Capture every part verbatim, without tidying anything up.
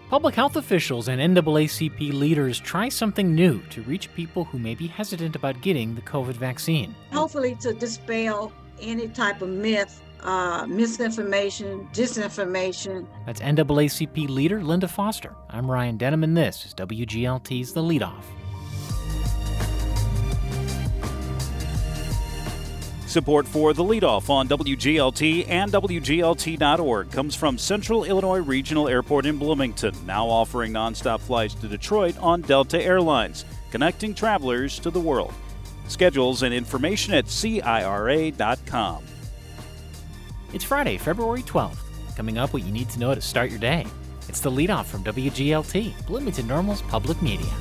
Public health officials and N double A C P leaders try something new to reach people who may be hesitant about getting the COVID vaccine. Hopefully to dispel any type of myth, uh, misinformation, disinformation. That's N double A C P leader Linda Foster. I'm Ryan Denham, and this is W G L T's The Leadoff. Support for The Leadoff on W G L T and W G L T dot org comes from Central Illinois Regional Airport in Bloomington, now offering nonstop flights to Detroit on Delta Airlines, connecting travelers to the world. Schedules and information at C I R A dot com. It's Friday, February twelfth. Coming up, what you need to know to start your day. It's The Leadoff from W G L T, Bloomington Normal's public media.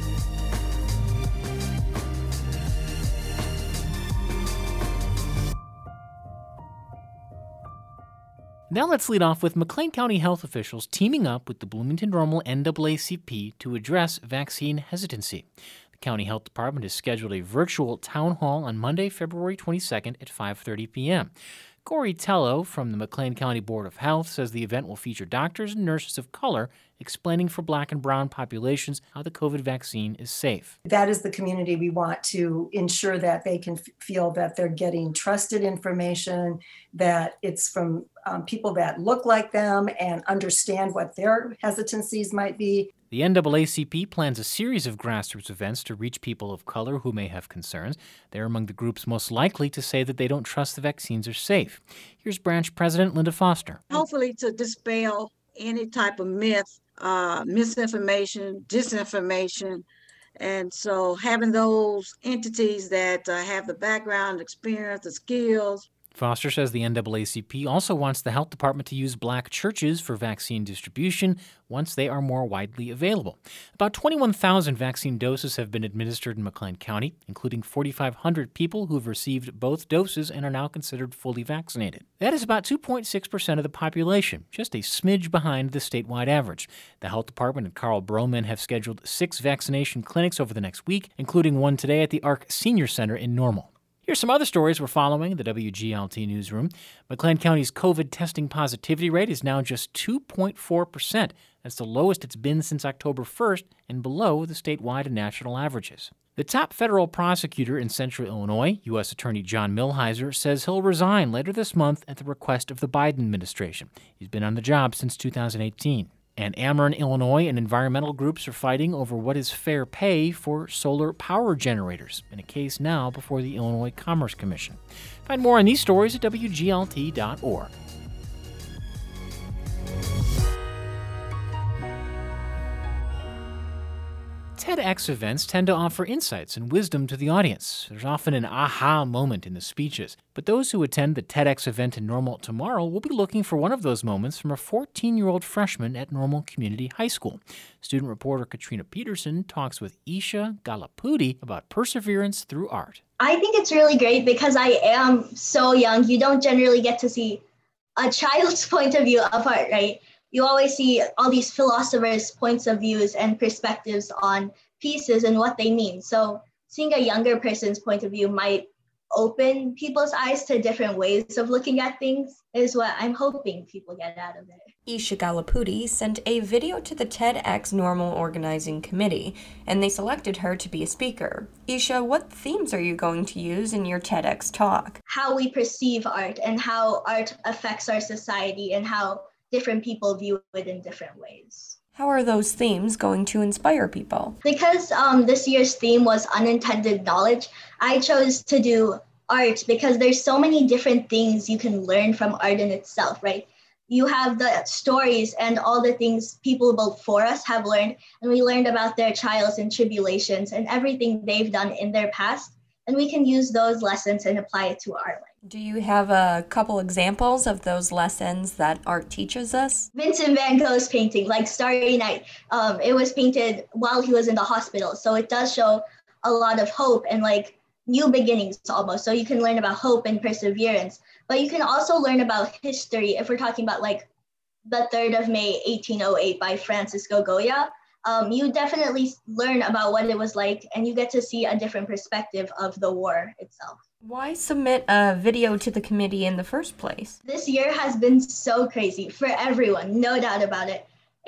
Now let's lead off with McLean County health officials teaming up with the Bloomington Normal N double A C P to address vaccine hesitancy. The county health department has scheduled a virtual town hall on Monday, February twenty-second at five thirty p.m. Corey Tello from the McLean County Board of Health says the event will feature doctors and nurses of color explaining for Black and brown populations how the COVID vaccine is safe. That is the community we want to ensure that they can f- feel that they're getting trusted information, that it's from um, people that look like them and understand what their hesitancies might be. The N double A C P plans a series of grassroots events to reach people of color who may have concerns. They're among the groups most likely to say that they don't trust the vaccines are safe. Here's Branch President Linda Foster. Hopefully to dispel any type of myth, uh, misinformation, disinformation. And so having those entities that uh, have the background, experience, the skills. Foster says the N double A C P also wants the health department to use Black churches for vaccine distribution once they are more widely available. About twenty-one thousand vaccine doses have been administered in McLean County, including four thousand five hundred people who have received both doses and are now considered fully vaccinated. That is about two point six percent of the population, just a smidge behind the statewide average. The health department and Carl Broman have scheduled six vaccination clinics over the next week, including one today at the ARC Senior Center in Normal. Here's some other stories we're following in the W G L T newsroom. McLean County's COVID testing positivity rate is now just two point four percent. That's the lowest it's been since October first and below the statewide and national averages. The top federal prosecutor in Central Illinois, U S Attorney John Milhiser, says he'll resign later this month at the request of the Biden administration. He's been on the job since two thousand eighteen. And Ameren, Illinois, and environmental groups are fighting over what is fair pay for solar power generators, in a case now before the Illinois Commerce Commission. Find more on these stories at W G L T dot org. TEDx events tend to offer insights and wisdom to the audience. There's often an aha moment in the speeches. But those who attend the TEDx event in Normal tomorrow will be looking for one of those moments from a fourteen-year-old freshman at Normal Community High School. Student reporter Katrina Peterson talks with Isha Galapudi about perseverance through art. I think it's really great because I am so young. You don't generally get to see a child's point of view of art, right? You always see all these philosophers' points of views and perspectives on pieces and what they mean. So seeing a younger person's point of view might open people's eyes to different ways of looking at things is what I'm hoping people get out of it. Isha Galapudi sent a video to the TEDx Normal Organizing Committee, and they selected her to be a speaker. Isha, what themes are you going to use in your TEDx talk? How we perceive art and how art affects our society and how different people view it in different ways. How are those themes going to inspire people? Because um, this year's theme was unintended knowledge, I chose to do art because there's so many different things you can learn from art in itself, right? You have the stories and all the things people before us have learned, and we learned about their trials and tribulations and everything they've done in their past, and we can use those lessons and apply it to our life. Do you have a couple examples of those lessons that art teaches us? Vincent van Gogh's painting, like Starry Night, um, it was painted while he was in the hospital. So it does show a lot of hope and like new beginnings almost. So you can learn about hope and perseverance, but you can also learn about history if we're talking about like the third of May, eighteen oh eight by Francisco Goya. Um, you definitely learn about what it was like and you get to see a different perspective of the war itself. Why submit a video to the committee in the first place? This year has been so crazy for everyone, no doubt about it.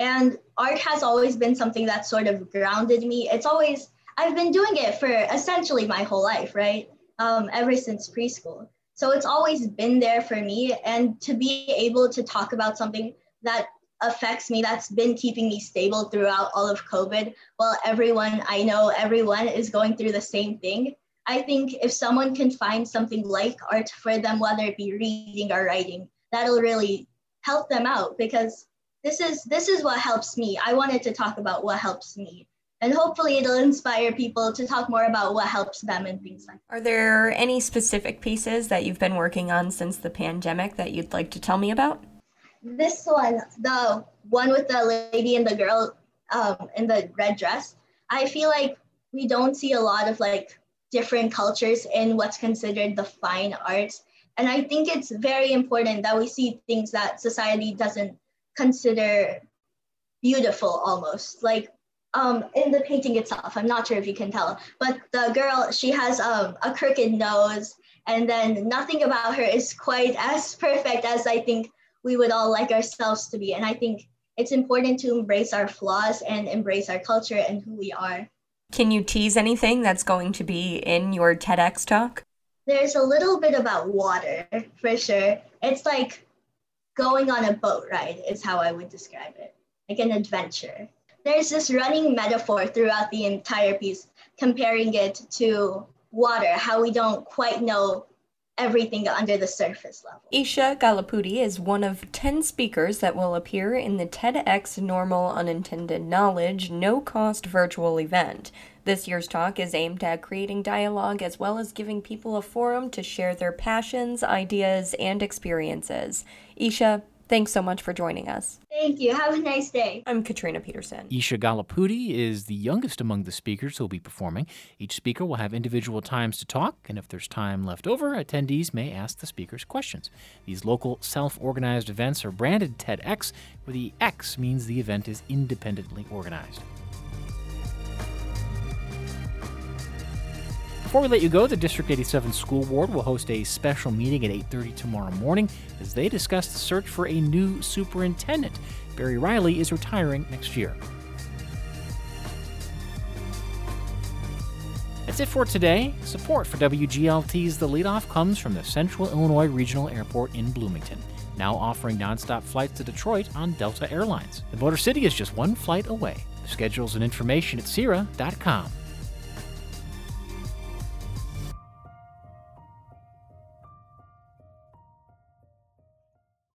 And art has always been something that sort of grounded me. It's always, I've been doing it for essentially my whole life, right? Um, ever since preschool. So it's always been there for me. And to be able to talk about something that affects me, that's been keeping me stable throughout all of COVID, while everyone, I know everyone is going through the same thing. I think if someone can find something like art for them, whether it be reading or writing, that'll really help them out, because this is this is what helps me. I wanted to talk about what helps me. And hopefully it'll inspire people to talk more about what helps them and things like that. Are there any specific pieces that you've been working on since the pandemic that you'd like to tell me about? This one, the one with the lady and the girl um, in the red dress, I feel like we don't see a lot of like different cultures in what's considered the fine arts. And I think it's very important that we see things that society doesn't consider beautiful almost. Like um, in the painting itself, I'm not sure if you can tell, but the girl, she has um, a crooked nose, and then nothing about her is quite as perfect as I think we would all like ourselves to be. And I think it's important to embrace our flaws and embrace our culture and who we are. Can you tease anything that's going to be in your TEDx talk? There's a little bit about water, for sure. It's like going on a boat ride is how I would describe it, like an adventure. There's this running metaphor throughout the entire piece, comparing it to water, how we don't quite know everything under the surface level. Isha Galapudi is one of ten speakers that will appear in the TEDx Normal Unintended Knowledge no-cost virtual event. This year's talk is aimed at creating dialogue as well as giving people a forum to share their passions, ideas, and experiences. Isha, thanks so much for joining us. Thank you. Have a nice day. I'm Katrina Peterson. Isha Galapudi is the youngest among the speakers who will be performing. Each speaker will have individual times to talk, and if there's time left over, attendees may ask the speakers questions. These local self-organized events are branded TEDx, where the X means the event is independently organized. Before we let you go, the District eighty-seven School Board will host a special meeting at eight thirty tomorrow morning as they discuss the search for a new superintendent. Barry Riley is retiring next year. That's it for today. Support for W G L T's The Leadoff comes from the Central Illinois Regional Airport in Bloomington, now offering nonstop flights to Detroit on Delta Airlines. The Motor City is just one flight away. Schedules and information at C I R A dot com.